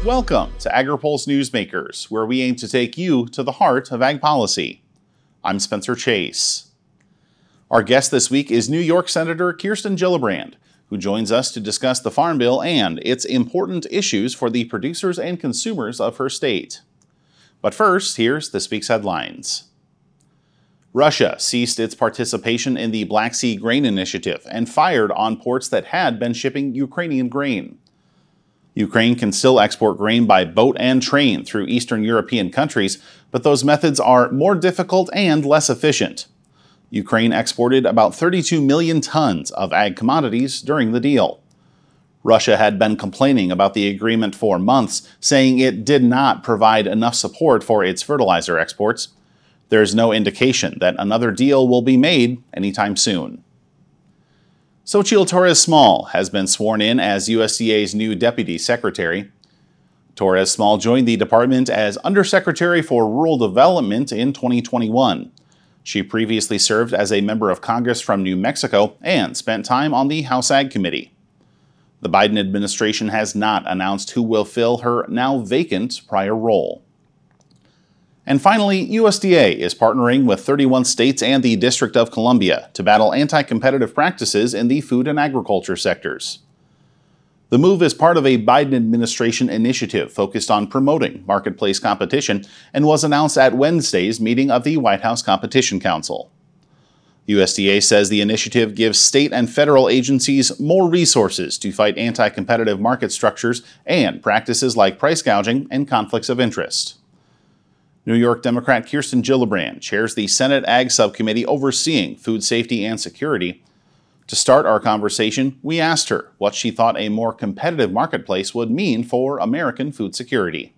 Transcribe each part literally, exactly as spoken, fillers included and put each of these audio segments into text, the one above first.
Welcome to AgriPulse Newsmakers, where we aim to take you to the heart of ag policy. I'm Spencer Chase. Our guest this week is New York Senator Kirsten Gillibrand, who joins us to discuss the Farm Bill and its important issues for the producers and consumers of her state. But first, here's this week's headlines. Russia ceased its participation in the Black Sea Grain Initiative and fired on ports that had been shipping Ukrainian grain. Ukraine can still export grain by boat and train through Eastern European countries, but those methods are more difficult and less efficient. Ukraine exported about thirty-two million tons of ag commodities during the deal. Russia had been complaining about the agreement for months, saying it did not provide enough support for its fertilizer exports. There's no indication that another deal will be made anytime soon. Xochitl Torres-Small has been sworn in as U S D A's new Deputy Secretary. Torres-Small joined the department as Undersecretary for Rural Development in twenty twenty-one. She previously served as a member of Congress from New Mexico and spent time on the House Ag Committee. The Biden administration has not announced who will fill her now vacant prior role. And finally, U S D A is partnering with thirty-one states and the District of Columbia to battle anti-competitive practices in the food and agriculture sectors. The move is part of a Biden administration initiative focused on promoting marketplace competition and was announced at Wednesday's meeting of the White House Competition Council. U S D A says the initiative gives state and federal agencies more resources to fight anti-competitive market structures and practices like price gouging and conflicts of interest. New York Democrat Kirsten Gillibrand chairs the Senate Ag Subcommittee overseeing food safety and security. To start our conversation, we asked her what she thought a more competitive marketplace would mean for American food security.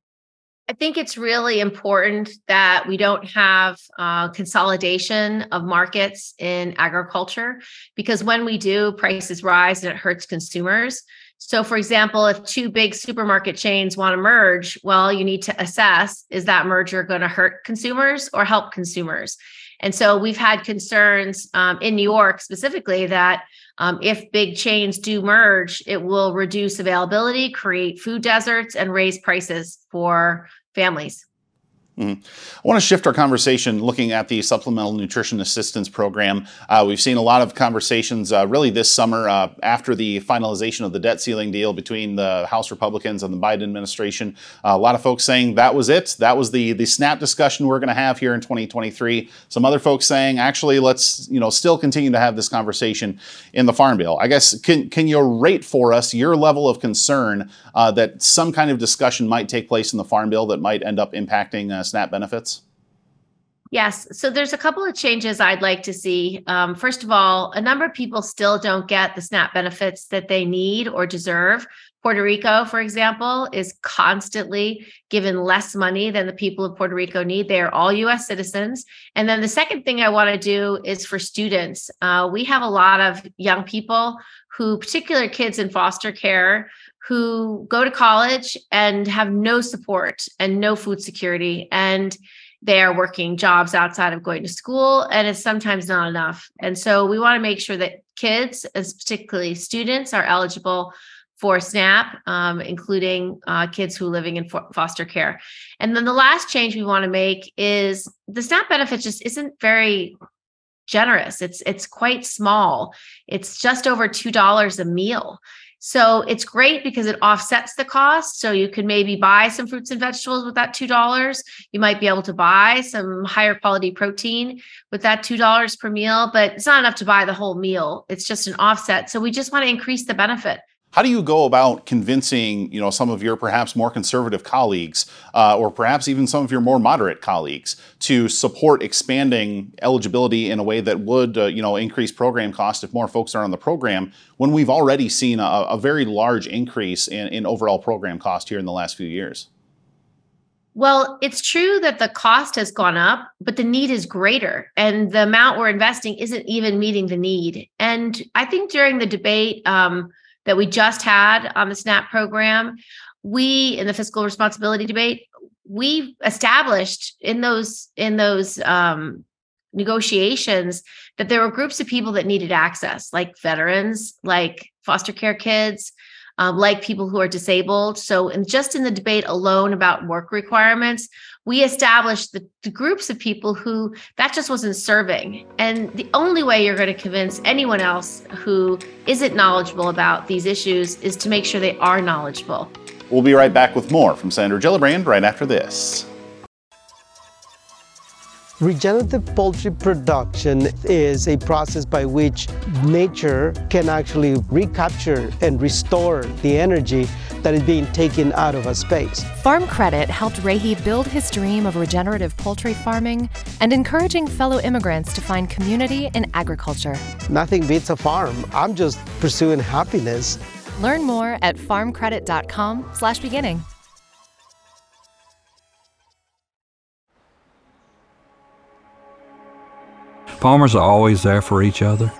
I think it's really important that we don't have uh, consolidation of markets in agriculture, because when we do, prices rise and it hurts consumers. So, for example, if two big supermarket chains want to merge, well, you need to assess, is that merger going to hurt consumers or help consumers? And so we've had concerns um, in New York specifically that um, if big chains do merge, it will reduce availability, create food deserts, and raise prices for families. Mm-hmm. I want to shift our conversation looking at the Supplemental Nutrition Assistance Program. Uh, we've seen a lot of conversations uh, really this summer uh, after the finalization of the debt ceiling deal between the House Republicans and the Biden administration. Uh, a lot of folks saying that was it. That was the, the SNAP discussion we're going to have here in twenty twenty-three. Some other folks saying, actually, let's you know still continue to have this conversation in the Farm Bill. I guess, can, can you rate for us your level of concern uh, that some kind of discussion might take place in the Farm Bill that might end up impacting uh, SNAP benefits? Yes. So there's a couple of changes I'd like to see. Um, first of all, a number of people still don't get the SNAP benefits that they need or deserve. Puerto Rico, for example, is constantly given less money than the people of Puerto Rico need. They are all U S citizens. And then the second thing I want to do is for students. Uh, we have a lot of young people who, particular kids in foster care, who go to college and have no support and no food security. And they are working jobs outside of going to school, and it's sometimes not enough. And so we want to make sure that kids, as particularly students, are eligible for SNAP, um, including uh, kids who are living in fo- foster care. And then the last change we want to make is the SNAP benefit just isn't very generous. It's it's quite small. It's just over two dollars a meal. So it's great because it offsets the cost. So you can maybe buy some fruits and vegetables with that two dollars. You might be able to buy some higher quality protein with that two dollars per meal, but it's not enough to buy the whole meal. It's just an offset. So we just want to increase the benefit. How do you go about convincing, you know, some of your perhaps more conservative colleagues, uh, or perhaps even some of your more moderate colleagues, to support expanding eligibility in a way that would, uh, you know, increase program cost if more folks are on the program, when we've already seen a, a very large increase in, in overall program cost here in the last few years? Well, it's true that the cost has gone up, but the need is greater, and the amount we're investing isn't even meeting the need. And I think during the debate, um, that we just had on the SNAP program, we, in the fiscal responsibility debate, we established in those in those um, negotiations that there were groups of people that needed access, like veterans, like foster care kids, um, like people who are disabled. So in, just in the debate alone about work requirements, we established the, the groups of people who that just wasn't serving. And the only way you're going to convince anyone else who isn't knowledgeable about these issues is to make sure they are knowledgeable. We'll be right back with more from Senator Gillibrand right after this. Regenerative poultry production is a process by which nature can actually recapture and restore the energy that is being taken out of a space. Farm Credit helped Rahi build his dream of regenerative poultry farming and encouraging fellow immigrants to find community in agriculture. Nothing beats a farm. I'm just pursuing happiness. Learn more at farmcredit.com slash beginning. Farmers are always there for each other.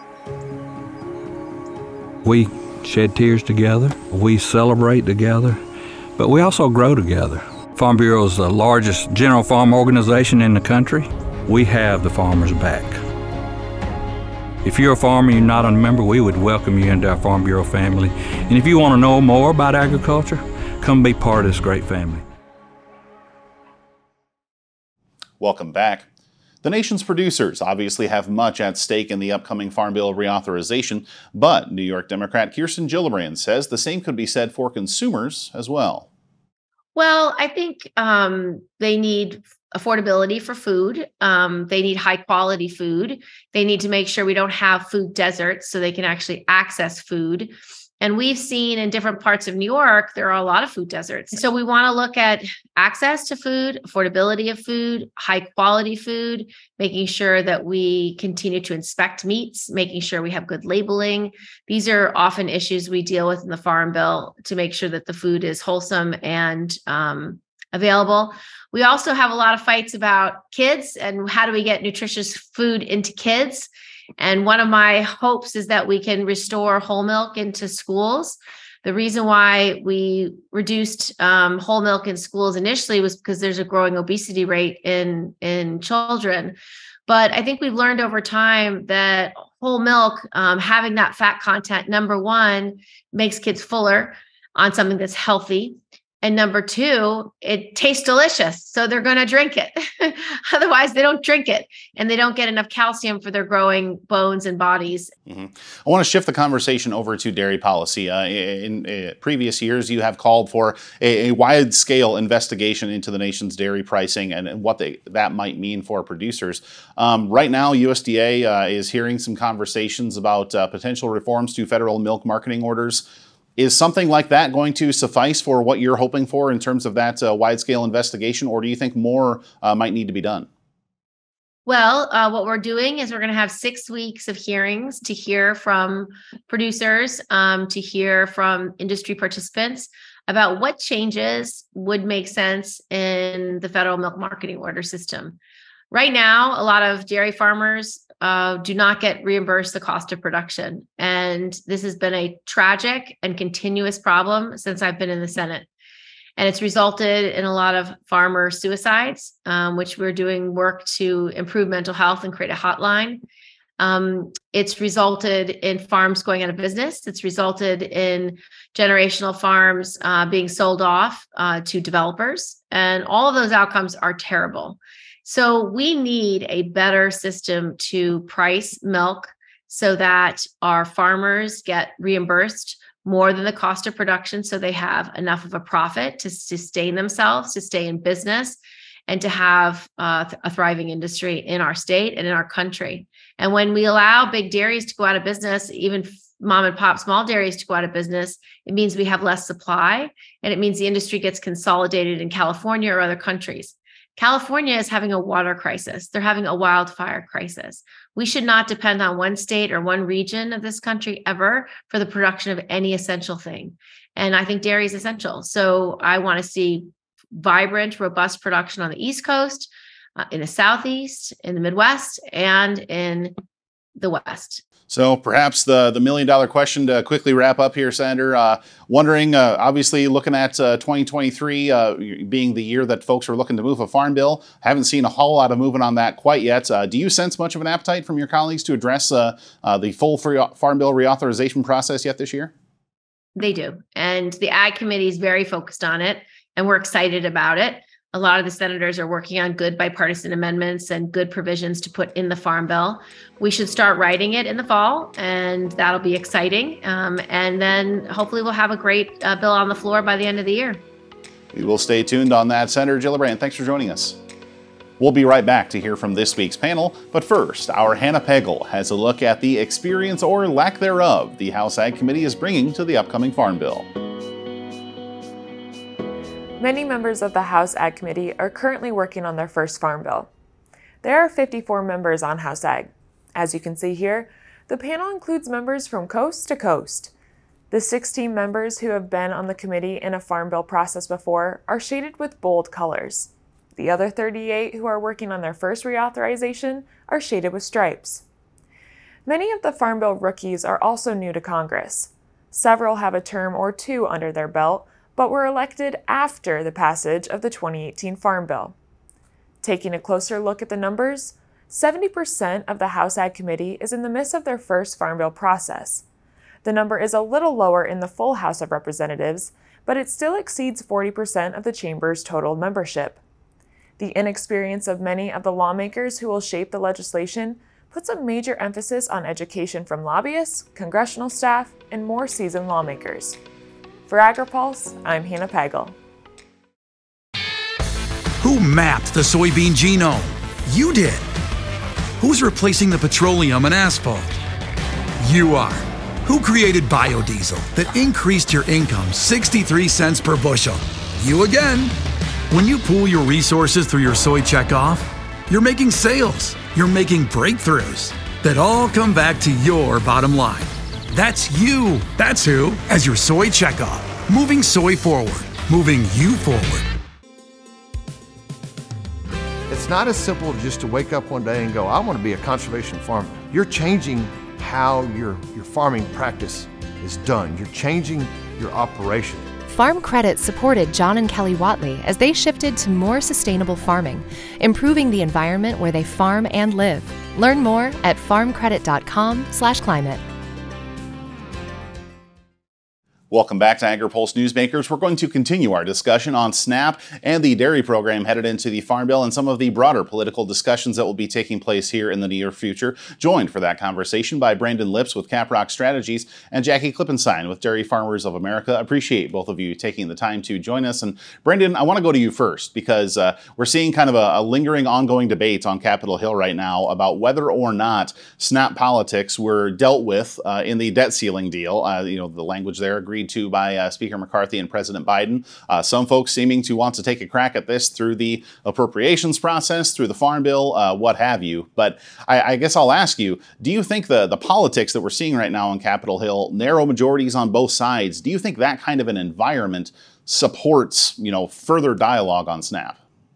We shed tears together, we celebrate together, but we also grow together. Farm Bureau is the largest general farm organization in the country. We have the farmers' back. If you're a farmer and you're not a member, we would welcome you into our Farm Bureau family. And if you want to know more about agriculture, come be part of this great family. Welcome back. The nation's producers obviously have much at stake in the upcoming Farm Bill reauthorization, but New York Democrat Kirsten Gillibrand says the same could be said for consumers as well. Well, I think um, they need affordability for food. Um, they need high quality food. They need to make sure we don't have food deserts so they can actually access food. And we've seen in different parts of New York, there are a lot of food deserts. So we want to look at access to food, affordability of food, high quality food, making sure that we continue to inspect meats, making sure we have good labeling. These are often issues we deal with in the Farm Bill to make sure that the food is wholesome and um, available. We also have a lot of fights about kids and how do we get nutritious food into kids. And one of my hopes is that we can restore whole milk into schools. The reason why we reduced um, whole milk in schools initially was because there's a growing obesity rate in, in children. But I think we've learned over time that whole milk, um, having that fat content, number one, makes kids fuller on something that's healthy. And number two, it tastes delicious. So they're going to drink it. Otherwise, they don't drink it and they don't get enough calcium for their growing bones and bodies. Mm-hmm. I want to shift the conversation over to dairy policy. Uh, in, in previous years, you have called for a, a wide-scale investigation into the nation's dairy pricing and, and what they, that might mean for producers. Um, right now, U S D A uh, is hearing some conversations about uh, potential reforms to federal milk marketing orders. Is something like that going to suffice for what you're hoping for in terms of that uh, wide-scale investigation, or do you think more uh, might need to be done? Well, uh, what we're doing is we're going to have six weeks of hearings to hear from producers, um, to hear from industry participants about what changes would make sense in the federal milk marketing order system. Right now, a lot of dairy farmers uh, do not get reimbursed the cost of production. And this has been a tragic and continuous problem since I've been in the Senate. And it's resulted in a lot of farmer suicides, um, which we're doing work to improve mental health and create a hotline. Um, it's resulted in farms going out of business. It's resulted in generational farms uh, being sold off uh, to developers. And all of those outcomes are terrible. So we need a better system to price milk so that our farmers get reimbursed more than the cost of production so they have enough of a profit to sustain themselves, to stay in business, and to have uh, a thriving industry in our state and in our country. And when we allow big dairies to go out of business, even mom and pop small dairies to go out of business, it means we have less supply, and it means the industry gets consolidated in California or other countries. California is having a water crisis. They're having a wildfire crisis. We should not depend on one state or one region of this country ever for the production of any essential thing. And I think dairy is essential. So I want to see vibrant, robust production on the East Coast, uh, in the Southeast, in the Midwest, and in the West. So perhaps the, the million dollar question to quickly wrap up here, Senator, uh, wondering, uh, obviously looking at uh, twenty twenty-three uh, being the year that folks are looking to move a farm bill. Haven't seen a whole lot of movement on that quite yet. Uh, do you sense much of an appetite from your colleagues to address uh, uh, the full free farm bill reauthorization process yet this year? They do. And the Ag Committee is very focused on it, and we're excited about it. A lot of the senators are working on good bipartisan amendments and good provisions to put in the Farm Bill. We should start writing it in the fall, and that'll be exciting. Um, and then hopefully we'll have a great uh, bill on the floor by the end of the year. We will stay tuned on that. Senator Gillibrand, thanks for joining us. We'll be right back to hear from this week's panel, but first, our Hannah Pagel has a look at the experience or lack thereof the House Ag Committee is bringing to the upcoming Farm Bill. Many members of the House Ag Committee are currently working on their first Farm Bill. There are fifty-four members on House Ag. As you can see here, the panel includes members from coast to coast. The sixteen members who have been on the committee in a Farm Bill process before are shaded with bold colors. The other thirty-eight who are working on their first reauthorization are shaded with stripes. Many of the Farm Bill rookies are also new to Congress. Several have a term or two under their belt, but were elected after the passage of the twenty eighteen Farm Bill. Taking a closer look at the numbers, seventy percent of the House Ag Committee is in the midst of their first Farm Bill process. The number is a little lower in the full House of Representatives, but it still exceeds forty percent of the chamber's total membership. The inexperience of many of the lawmakers who will shape the legislation puts a major emphasis on education from lobbyists, congressional staff, and more seasoned lawmakers. For AgriPulse, I'm Hannah Pagel. Who mapped the soybean genome? You did. Who's replacing the petroleum and asphalt? You are. Who created biodiesel that increased your income sixty-three cents per bushel? You again. When you pool your resources through your soy checkoff, you're making sales, you're making breakthroughs that all come back to your bottom line. That's you. That's who, as your soy checkoff. Moving soy forward, moving you forward. It's not as simple just to wake up one day and go, I want to be a conservation farmer. You're changing how your, your farming practice is done. You're changing your operation. Farm Credit supported John and Kelly Watley as they shifted to more sustainable farming, improving the environment where they farm and live. Learn more at farm credit dot com slash climate. Welcome back to AgriPulse Newsmakers. We're going to continue our discussion on SNAP and the dairy program headed into the Farm Bill and some of the broader political discussions that will be taking place here in the near future. Joined for that conversation by Brandon Lips with Caprock Strategies and Jackie Klippenstein with Dairy Farmers of America. Appreciate both of you taking the time to join us. And Brandon, I want to go to you first because uh, we're seeing kind of a, a lingering ongoing debate on Capitol Hill right now about whether or not SNAP politics were dealt with uh, in the debt ceiling deal. Uh, you know, the language there agreed to by uh, Speaker McCarthy and President Biden. Uh, some folks seeming to want to take a crack at this through the appropriations process, through the Farm Bill, uh, what have you. But I, I guess I'll ask you, do you think the, the politics that we're seeing right now on Capitol Hill, narrow majorities on both sides, do you think that kind of an environment supports, you know, further dialogue on SNAP?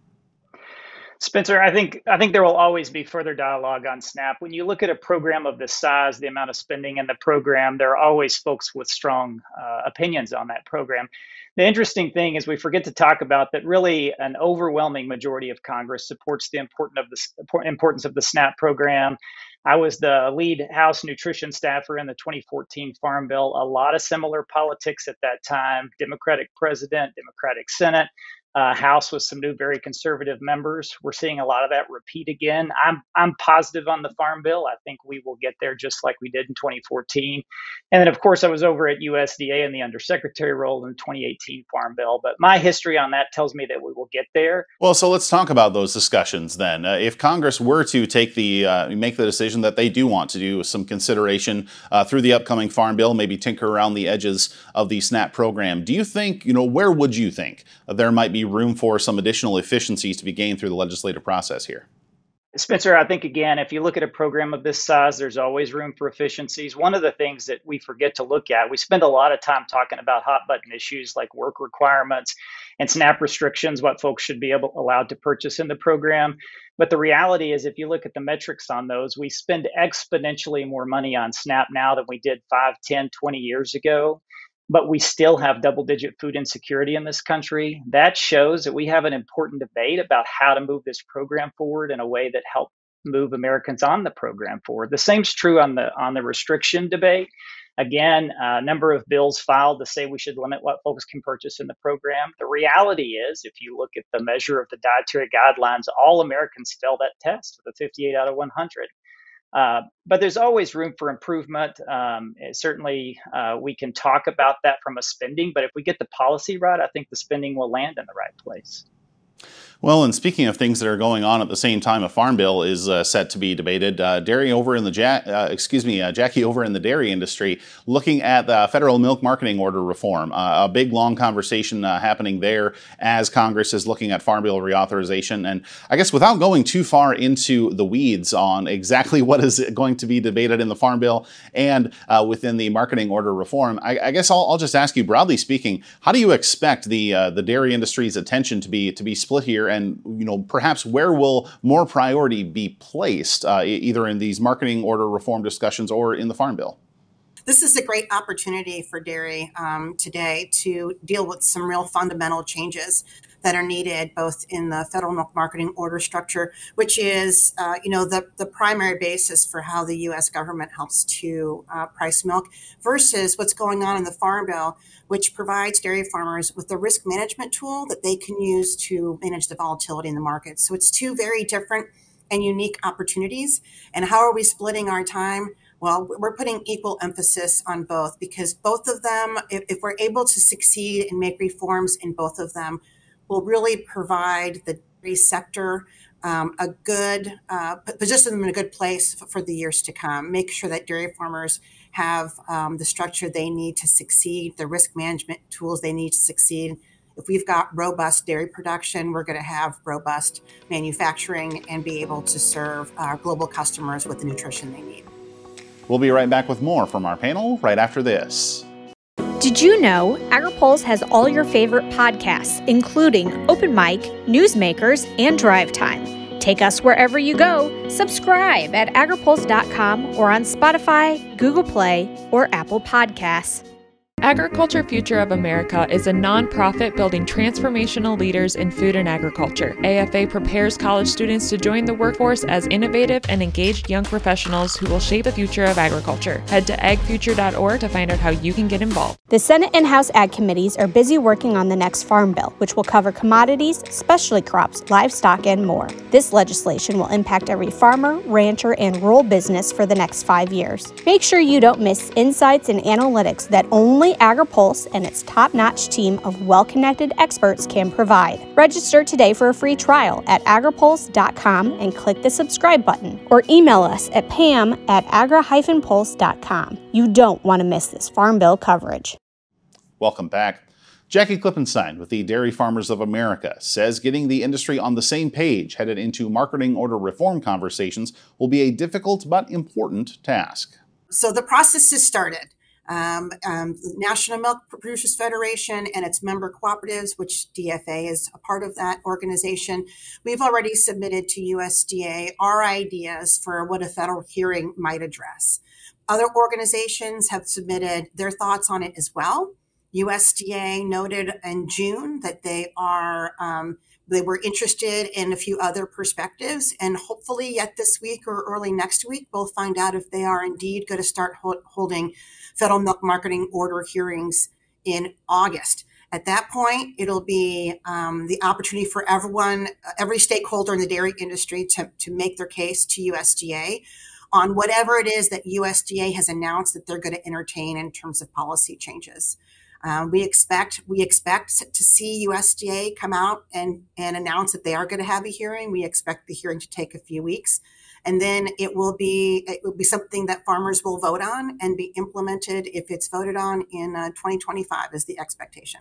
Spencer, I think I think there will always be further dialogue on SNAP. When you look at a program of this size, the amount of spending in the program, there are always folks with strong uh, opinions on that program. The interesting thing is we forget to talk about that really an overwhelming majority of Congress supports the important of the importance of the SNAP program. I was the lead House nutrition staffer in the twenty fourteen Farm Bill. A lot of similar politics at that time, Democratic president, Democratic Senate. Uh, House with some new, very conservative members. We're seeing a lot of that repeat again. I'm I'm positive on the Farm Bill. I think we will get there just like we did in twenty fourteen. And then, of course, I was over at U S D A in the undersecretary role in the twenty eighteen Farm Bill. But my history on that tells me that we will get there. Well, so let's talk about those discussions then. Uh, if Congress were to take the uh, make the decision that they do want to do some consideration uh, through the upcoming Farm Bill, maybe tinker around the edges of the SNAP program, do you think, you know, where would you think there might be room for some additional efficiencies to be gained through the legislative process here? Spencer, I think, again, if you look at a program of this size, there's always room for efficiencies. One of the things that we forget to look at, we spend a lot of time talking about hot button issues like work requirements and SNAP restrictions, what folks should be able allowed to purchase in the program. But the reality is, if you look at the metrics on those, we spend exponentially more money on SNAP now than we did five, ten, twenty years ago. But we still have double-digit food insecurity in this country. That shows that we have an important debate about how to move this program forward in a way that helps move Americans on the program forward. The same's true on the on the restriction debate. Again, a number of bills filed to say we should limit what folks can purchase in the program. The reality is, if you look at the measure of the dietary guidelines, all Americans fail that test with a fifty-eight out of one hundred. Uh, but there's always room for improvement. Um, certainly, uh, we can talk about that from a spending, but if we get the policy right, I think the spending will land in the right place. Well, and speaking of things that are going on at the same time, a farm bill is uh, set to be debated. Uh, dairy over in the ja- uh, excuse me, uh, Jackie over in the dairy industry, looking at the federal milk marketing order reform. Uh, a big, long conversation uh, happening there as Congress is looking at farm bill reauthorization. And I guess without going too far into the weeds on exactly what is going to be debated in the farm bill and uh, within the marketing order reform, I, I guess I'll, I'll just ask you, broadly speaking, how do you expect the uh, the dairy industry's attention to be to be split here? And, you know, perhaps where will more priority be placed, uh, either in these marketing order reform discussions or in the farm bill? This is a great opportunity for dairy um, today to deal with some real fundamental changes that are needed both in the federal milk marketing order structure, which is, uh, you know, the, the primary basis for how the U S government helps to uh, price milk, versus what's going on in the farm bill, which provides dairy farmers with a risk management tool that they can use to manage the volatility in the market. So it's two very different and unique opportunities. And how are we splitting our time? Well, we're putting equal emphasis on both, because both of them, if, if we're able to succeed and make reforms in both of them, will really provide the dairy sector um, a good, uh, position them in a good place for, for the years to come. Make sure that dairy farmers have um, the structure they need to succeed, the risk management tools they need to succeed. If we've got robust dairy production, we're going to have robust manufacturing and be able to serve our global customers with the nutrition they need. We'll be right back with more from our panel right after this. Did you know AgriPulse has all your favorite podcasts, including Open Mic, Newsmakers, and Drive Time? Take us wherever you go. Subscribe at agripulse dot com or on Spotify, Google Play, or Apple Podcasts. Agriculture Future of America is a nonprofit building transformational leaders in food and agriculture. A F A prepares college students to join the workforce as innovative and engaged young professionals who will shape the future of agriculture. Head to ag future dot org to find out how you can get involved. The Senate and House Ag Committees are busy working on the next Farm Bill, which will cover commodities, specialty crops, livestock, and more. This legislation will impact every farmer, rancher, and rural business for the next five years. Make sure you don't miss insights and analytics that only AgriPulse and its top-notch team of well-connected experts can provide. Register today for a free trial at agripulse dot com and click the subscribe button, or email us at pam at agra dash pulse dot com. You don't want to miss this Farm Bill coverage. Welcome back. Jackie Klippenstein with the Dairy Farmers of America says getting the industry on the same page headed into marketing order reform conversations will be a difficult but important task. So the process has started. Um, um, the National Milk Producers Federation and its member cooperatives, which D F A is a part of that organization, we've already submitted to U S D A our ideas for what a federal hearing might address. Other organizations have submitted their thoughts on it as well. U S D A noted in June that they are um, they were interested in a few other perspectives, and hopefully yet this week or early next week, we'll find out if they are indeed going to start ho- holding federal milk marketing order hearings in August. At that point, it'll be um, the opportunity for everyone, every stakeholder in the dairy industry to, to make their case to U S D A on whatever it is that U S D A has announced that they're going to entertain in terms of policy changes. Uh, we expect we expect to see U S D A come out and, and announce that they are going to have a hearing. We expect the hearing to take a few weeks, and then it will be it will be something that farmers will vote on and be implemented if it's voted on in uh, twenty twenty-five is the expectation.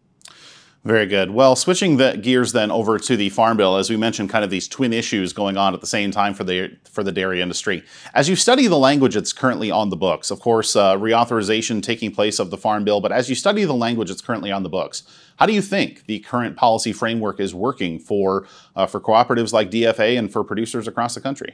Very good. Well, switching the gears then over to the Farm Bill, as we mentioned, kind of these twin issues going on at the same time for the for the dairy industry. As you study the language that's currently on the books, of course, uh, reauthorization taking place of the Farm Bill, but as you study the language that's currently on the books, how do you think the current policy framework is working for uh, for cooperatives like D F A and for producers across the country?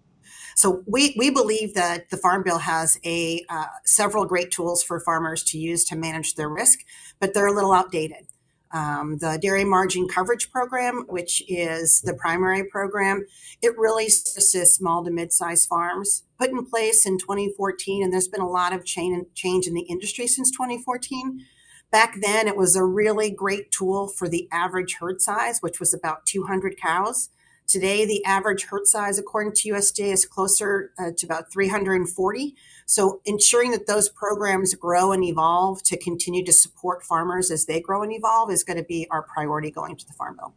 So we, we believe that the Farm Bill has a uh, several great tools for farmers to use to manage their risk, but they're a little outdated. Um, the Dairy Margin Coverage Program, which is the primary program, it really assists small to mid-sized farms. Put in place in twenty fourteen, and there's been a lot of change, change in the industry since twenty fourteen. Back then, it was a really great tool for the average herd size, which was about two hundred cows. Today, the average herd size, according to U S D A, is closer uh, to about three hundred forty. So ensuring that those programs grow and evolve to continue to support farmers as they grow and evolve is going to be our priority going to the Farm Bill.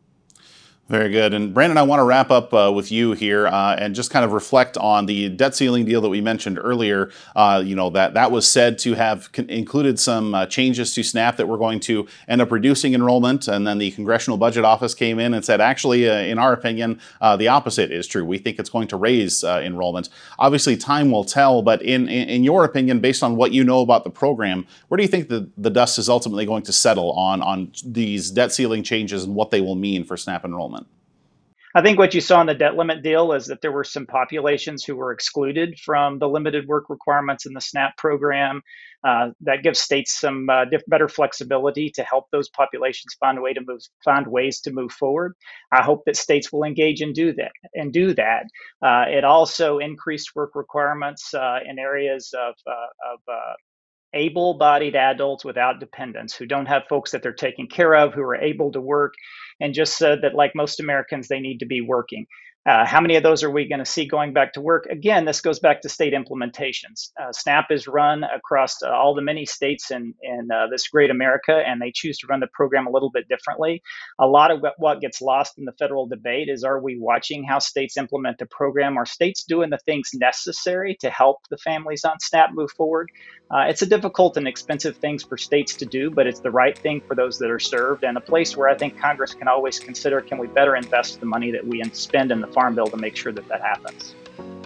Very good. And Brandon, I want to wrap up uh, with you here uh, and just kind of reflect on the debt ceiling deal that we mentioned earlier. Uh, you know, that that was said to have con- included some uh, changes to SNAP that were going to end up reducing enrollment. And then the Congressional Budget Office came in and said, actually, uh, in our opinion, uh, the opposite is true. We think it's going to raise uh, enrollment. Obviously, time will tell. But in, in, in your opinion, based on what you know about the program, where do you think the, the dust is ultimately going to settle on, on these debt ceiling changes and what they will mean for SNAP enrollment? I think what you saw in the debt limit deal is that there were some populations who were excluded from the limited work requirements in the SNAP program. Uh, that gives states some uh, diff- better flexibility to help those populations find a way to move, find ways to move forward. I hope that states will engage and do that. And do that. Uh, it also increased work requirements uh, in areas of, uh, of uh, able-bodied adults without dependents who don't have folks that they're taking care of, who are able to work, and just said that, like most Americans, they need to be working. Uh, how many of those are we going to see going back to work? Again, this goes back to state implementations. Uh, SNAP is run across uh, all the many states in, in uh, this great America, and they choose to run the program a little bit differently. A lot of what gets lost in the federal debate is, are we watching how states implement the program? Are states doing the things necessary to help the families on SNAP move forward? Uh, it's a difficult and expensive thing for states to do, but it's the right thing for those that are served, and a place where I think Congress can always consider, can we better invest the money that we spend in the Farm Bill to make sure that that happens.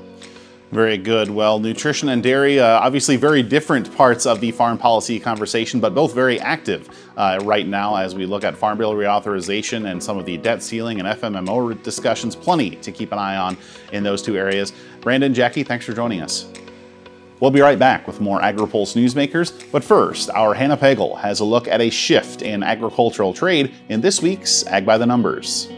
Very good. Well, nutrition and dairy, uh, obviously very different parts of the farm policy conversation, but both very active uh, right now as we look at Farm Bill reauthorization and some of the debt ceiling and F M M O discussions. Plenty to keep an eye on in those two areas. Brandon, Jackie, thanks for joining us. We'll be right back with more AgriPulse Newsmakers, but first, our Hannah Pagel has a look at a shift in agricultural trade in this week's Ag by the Numbers.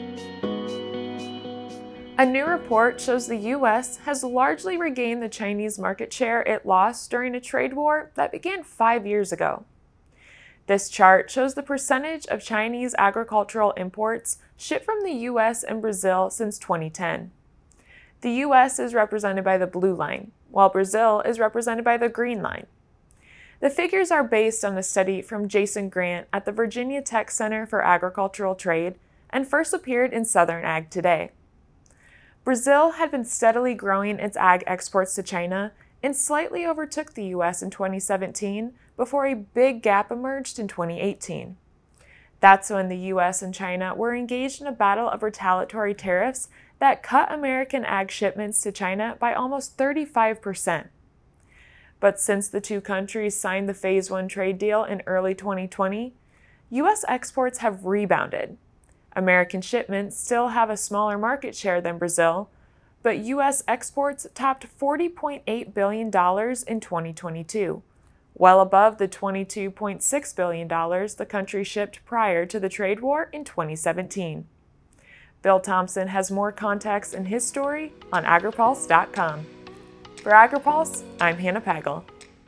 A new report shows the U S has largely regained the Chinese market share it lost during a trade war that began five years ago. This chart shows the percentage of Chinese agricultural imports shipped from the U S and Brazil since twenty ten. The U S is represented by the blue line, while Brazil is represented by the green line. The figures are based on a study from Jason Grant at the Virginia Tech Center for Agricultural Trade and first appeared in Southern Ag Today. Brazil had been steadily growing its ag exports to China and slightly overtook the U S in twenty seventeen before a big gap emerged in twenty eighteen. That's when the U S and China were engaged in a battle of retaliatory tariffs that cut American ag shipments to China by almost thirty-five percent. But since the two countries signed the Phase one trade deal in early twenty twenty, U S exports have rebounded. American shipments still have a smaller market share than Brazil, but U S exports topped forty point eight billion dollars in twenty twenty-two, well above the twenty-two point six billion dollars the country shipped prior to the trade war in twenty seventeen. Bill Thompson has more context in his story on agripulse dot com. For AgriPulse, I'm Hannah Pagel.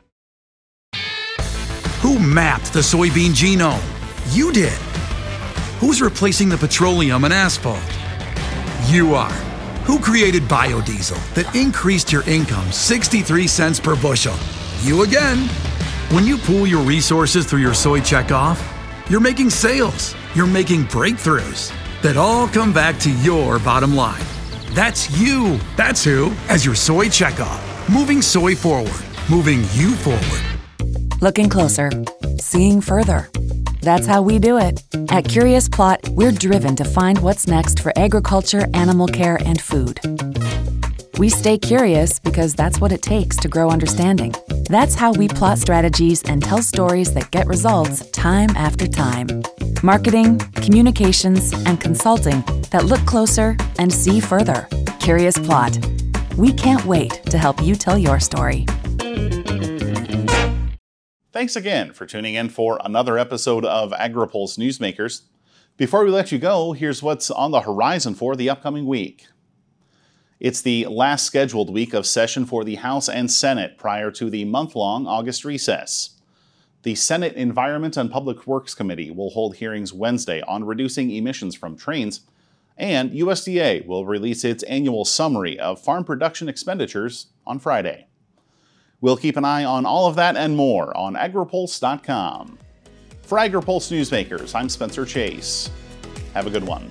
Who mapped the soybean genome? You did. Who's replacing the petroleum and asphalt? You are. Who created biodiesel that increased your income sixty-three cents per bushel? You again. When you pool your resources through your soy checkoff, you're making sales, you're making breakthroughs that all come back to your bottom line. That's you. That's who, as your soy checkoff. Moving soy forward, moving you forward. Looking closer, seeing further. That's how we do it. At Curious Plot, we're driven to find what's next for agriculture, animal care, and food. We stay curious because that's what it takes to grow understanding. That's how we plot strategies and tell stories that get results time after time. Marketing, communications, and consulting that look closer and see further. Curious Plot. We can't wait to help you tell your story. Thanks again for tuning in for another episode of AgriPulse Newsmakers. Before we let you go, here's what's on the horizon for the upcoming week. It's the last scheduled week of session for the House and Senate prior to the month-long August recess. The Senate Environment and Public Works Committee will hold hearings Wednesday on reducing emissions from trains, and U S D A will release its annual summary of farm production expenditures on Friday. We'll keep an eye on all of that and more on agripulse dot com. For AgriPulse Newsmakers, I'm Spencer Chase. Have a good one.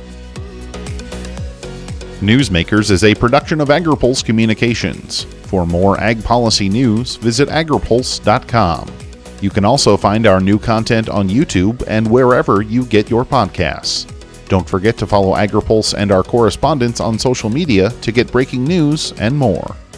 Newsmakers is a production of AgriPulse Communications. For more ag policy news, visit agripulse dot com. You can also find our new content on YouTube and wherever you get your podcasts. Don't forget to follow AgriPulse and our correspondents on social media to get breaking news and more.